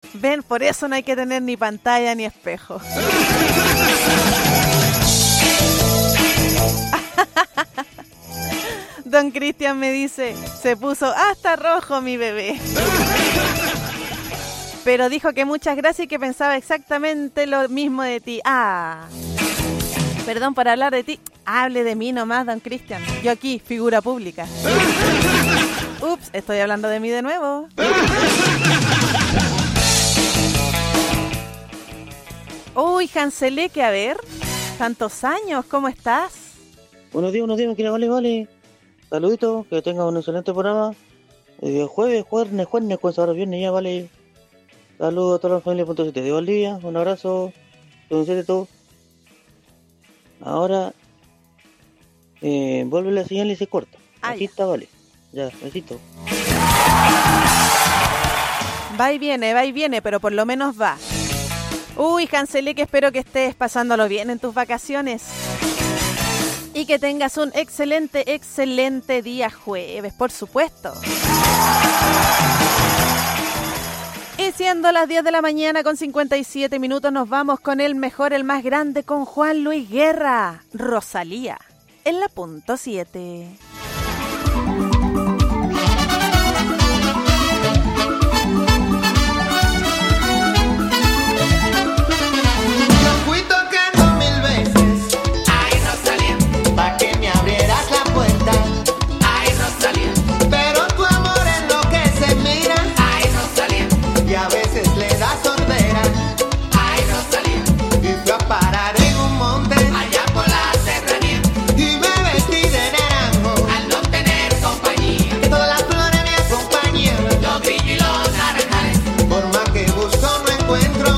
Ven, por eso no hay que tener ni pantalla ni espejo. Don Cristian me dice, se puso hasta rojo mi bebé. Pero dijo que muchas gracias y que pensaba exactamente lo mismo de ti. Perdón por hablar de ti. Hable de mí nomás, don Cristian. Yo aquí, figura pública. Ups, estoy hablando de mí de nuevo. Uy, Hanseleque, a ver. Tantos años, ¿cómo estás? Buenos días, Maquina, vale. Saluditos, que tengan un excelente programa. Jueves, pues ahora viernes ya, vale. Saludos a toda la familia .7 de Valdivia, un abrazo, de todo. Ahora, vuelve la señal y se corta. Aquí está, vale. Ya, besito. Va y viene, pero por lo menos va. Uy, Hanseleque, espero que estés pasándolo bien en tus vacaciones. Y que tengas un excelente día jueves, por supuesto. Y siendo las 10 de la mañana con 57 minutos, nos vamos con el mejor, el más grande, con Juan Luis Guerra, Rosalía, en la .7. Encuentro